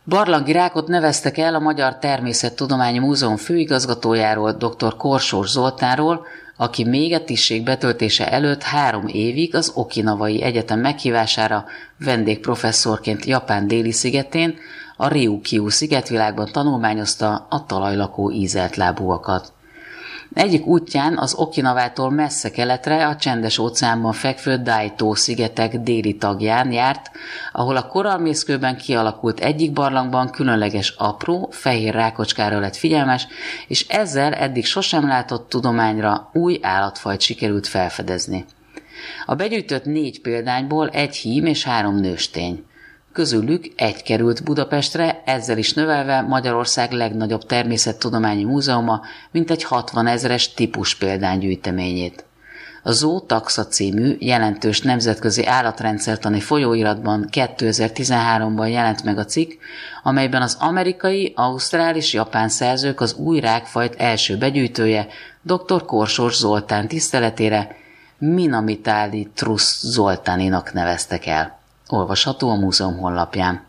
Barlangi Rákot neveztek el a Magyar Természettudományi Múzeum főigazgatójáról, dr. Korsós Zoltánról, aki még a tisztség betöltése előtt 3 évig az Okinawai Egyetem meghívására vendégprofesszorként Japán déli szigetén, a Ryukyu szigetvilágban tanulmányozta a talajlakó ízeltlábúakat. Egyik útján az Okinawától messze keletre a Csendes-óceánban fekvő Daitó-szigetek déli tagján járt, ahol a korallmészkőben kialakult egyik barlangban különleges apró, fehér rákocskára lett figyelmes, és ezzel eddig sosem látott tudományra új állatfajt sikerült felfedezni. A begyűjtött 4 példányból 1 hím és 3 nőstény. Közülük 1 került Budapestre, ezzel is növelve Magyarország legnagyobb természettudományi múzeuma, mintegy 60 000-es típus példánygyűjteményét. A Zootaxa című jelentős nemzetközi állatrendszertani folyóiratban 2013-ban jelent meg a cikk, amelyben az amerikai, ausztrál és japán szerzők az új rákfajt első begyűjtője, dr. Korsós Zoltán tiszteletére Minamithalitrus zoltáninak neveztek el. Olvasható a múzeum honlapján.